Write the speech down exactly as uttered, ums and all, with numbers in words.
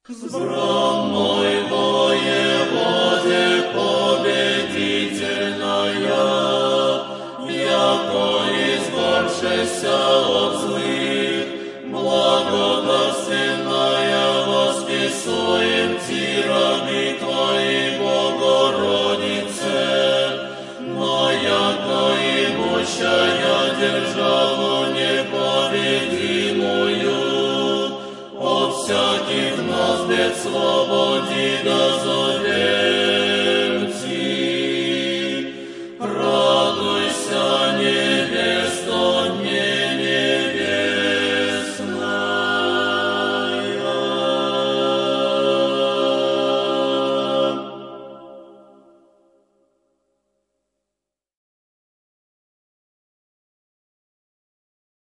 Взбранной воеводе победительная, яко избавшися от злых, благодатственная восписуем Ти, раби Твои, Богородице, но яко имущая державу непобедимую, от всяких нас бедствий